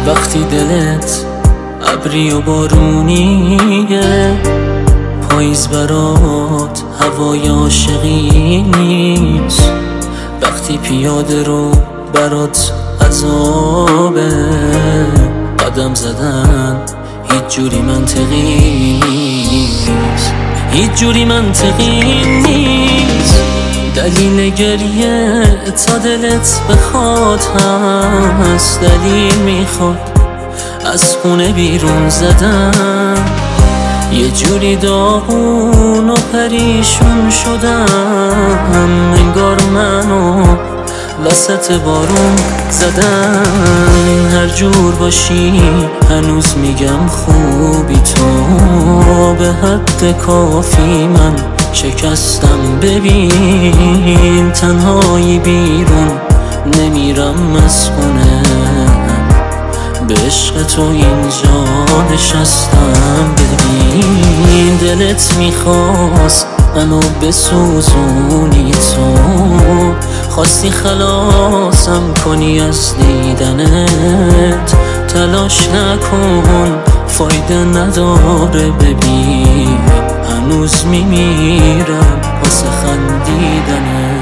وقتی دلت ابری و بارونیه، پاییز برات هوای عاشقی نیست. وقتی پیاده رو برات عذابه، قدم زدن هیچ جوری منطقی نیست، هیچ جوری منطقی نیست. دلیل گریه تا دلت بخواد هست، دلیل میخواد از خونه بیرون زدن. یه جوری داغون و پریشون شدم، انگار منو وسط بارون زدن. هر جور باشی هنوز میگم خوبی تو، به حد کافی من شکستم. ببین تنهایی بیرون نمیرم از خونه، به عشق تو اینجا نشستم. ببین دلت میخواست منو بسوزونی، تو خواستی خلاصم کنی از دیدنت. تلاش نکن فایده نداره، ببین هنوز میمیرم واسه خندیدنت.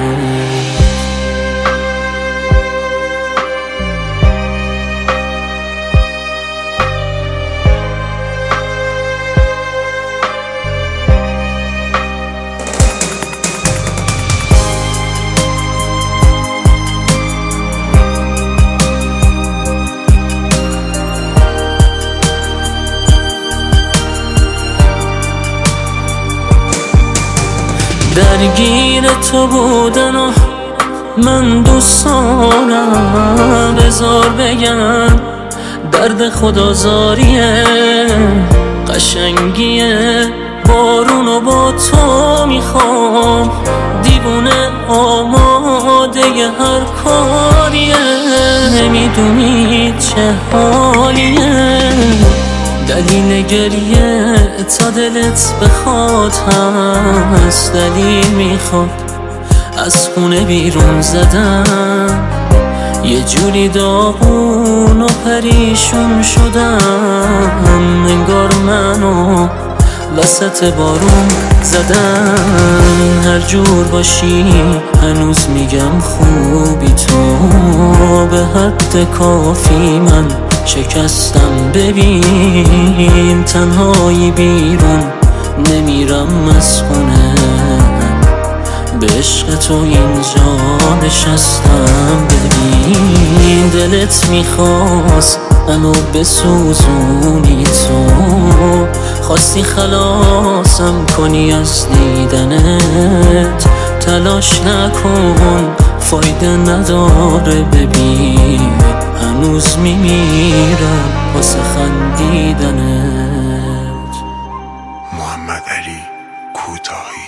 درگیر تو بودن و من دوست دارم، بذار بگم درد خدازاریه، قشنگیه بارونو با تو میخوام. دیوونه آماده هر کاریه، نمیدونی چه حالیه. دلیل گریه تا دلت بخواد هست، دلیل میخواد از خونه بیرون زدن. یه جوری داغون و پریشون شدم، انگار منو وسط بارون زدن. هر جور باشی هنوز میگم خوبی تو، به حد کافی من شکستم. ببین تنهایی بیرون نمیرم از خونه، به عشق تو اینجا نشستم. ببین دلت میخواست منو بسوزونی، تو خواستی خلاصم کنی از دیدنت. تلاش نکن فایده نداره، ببین هنوز میمیرم واسه خندیدنت. محمد علی کوتاهی.